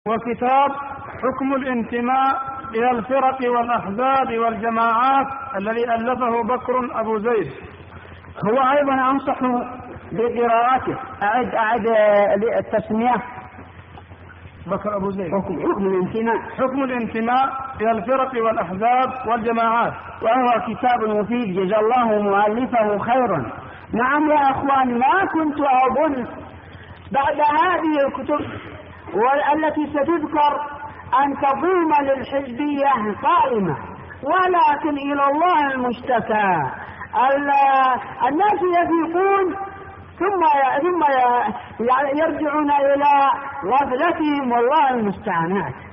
وكتاب حكم الانتماء إلى الفرق والأحزاب والجماعات الذي ألفه بكر أبو زيد. هو أيضا أنصح بقراءته. أعد التسمية. بكر أبو زيد. حكم الانتماء إلى الفرق والأحزاب والجماعات، وهو كتاب مفيد جزا الله مؤلفه خيرا. نعم يا أخوان، ما كنت أظن بعد هذه الكتب والتي ستذكر أن تقوم للحزبية قائمة، ولكن إلى الله المشتكى. الناس يفيقون ثم يرجعون إلى غفلتهم، والله المستعان.